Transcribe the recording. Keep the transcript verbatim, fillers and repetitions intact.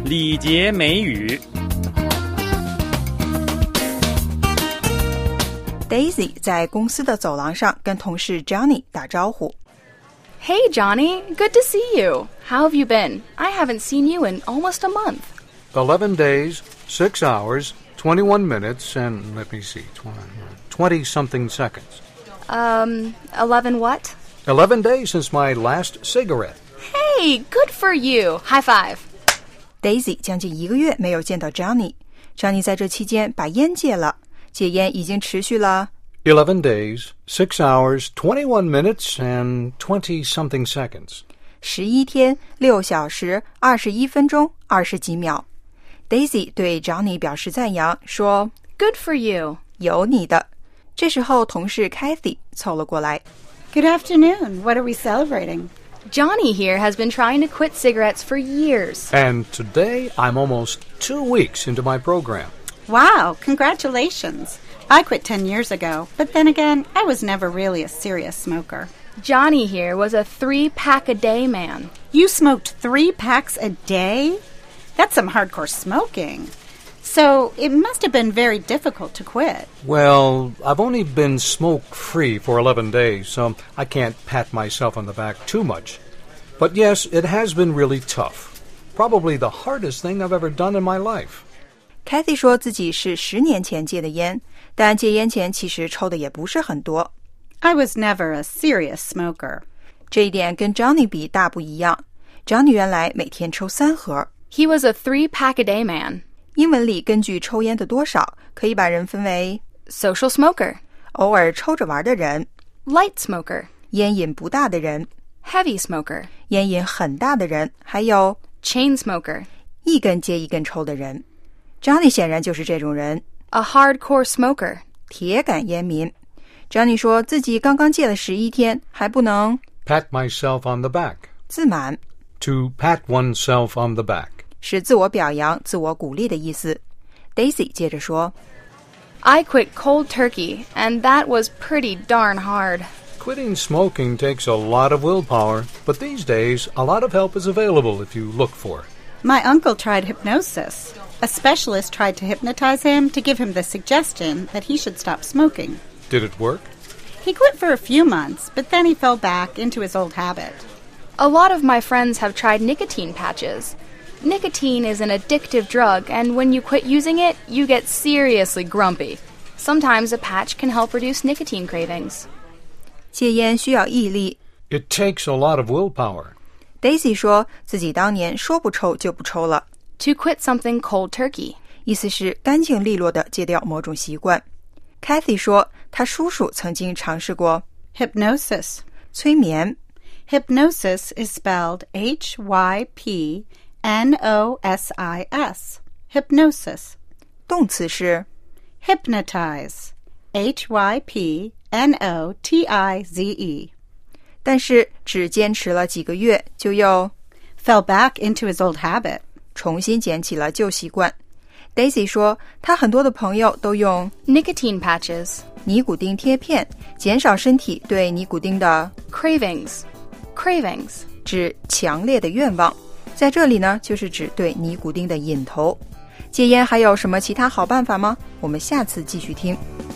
礼节美语。 Daisy 在公司的走廊上跟同事 Johnny 打招呼。 Hey, Johnny. Good to see you. How have you been? I haven't seen you in almost a month. Eleven days, six hours, twenty-one minutes, and let me see, twenty-something seconds. Um, eleven what? Eleven days since my last cigarette. Hey, good for you. High five. Daisy 将近一个月没有见到 Johnny。Johnny 在这期间把烟戒了，戒烟已经持续了 Eleven days, six hours, twenty-one minutes, and twenty-something seconds. 十一天六小时二十一分钟二十几秒。Daisy 对 Johnny 表示赞扬，说 Good for you. 有你的。这时候同事 Kathy 凑了过来。 Good afternoon. What are we celebrating? Johnny here has been trying to quit cigarettes for years. And today I'm almost two weeks into my program. Wow, congratulations. I quit ten years ago, but then again, I was never really a serious smoker. Johnny here was a three-pack-a-day man. You smoked three packs a day? That's some hardcore smoking. So it must have been very difficult to quit. Well, I've only been smoke-free for eleven days, so I can't pat myself on the back too much. But yes, it has been really tough. Probably the hardest thing I've ever done in my life. Kathy 说自己是十年前戒的烟，但戒烟前其实抽的也不是很多。 I was never a serious smoker. 这一点跟 Johnny 比大不一样。Johnny 原来每天抽三盒。 He was a three-pack-a-day man. 英文里根据抽烟的多少，可以把人分为 Social smoker. 偶尔抽着玩的人， Light smoker. 烟瘾不大的人， Heavy smoker. 烟瘾很大的人，还有 Chain smoker. 一根接一根抽的人。Johnny 显然就是这种人， A hardcore smoker. 铁杆烟民。Johnny 说自己刚刚戒了十一天，还不能 Pat myself on the back. 自满， To pat oneself on the back. 是自我表扬、自我鼓励的意思。Daisy 接着说 I quit cold turkey, and that was pretty darn hard. Quitting smoking takes a lot of willpower, but these days a lot of help is available if you look for it. My uncle tried hypnosis. A specialist tried to hypnotize him to give him the suggestion that he should stop smoking. Did it work? He quit for a few months, but then he fell back into his old habit. A lot of my friends have tried nicotine patches. Nicotine is an addictive drug, and when you quit using it, you get seriously grumpy. Sometimes a patch can help reduce nicotine cravings. 戒烟需要毅力。 It takes a lot of willpower. Daisy 说自己当年说不抽就不抽了， To quit something cold turkey. 意思是干净利落地戒掉某种习惯。Kathy 说她叔叔曾经尝试过 Hypnosis. 催眠。 Hypnosis is spelled H Y P N O S I S. Hypnosis. 动词是 Hypnotize. H Y P N O T I Z E. 但是只坚持了几个月就又 Fell back into his old habit. 重新捡起了旧习惯。Daisy 说她很多的朋友都用 Nicotine patches. 尼古丁贴片减少身体对尼古丁的 Cravings. Cravings. 指强烈的愿望，在这里呢就是指对尼古丁的瘾头。戒烟还有什么其他好办法吗？我们下次继续听。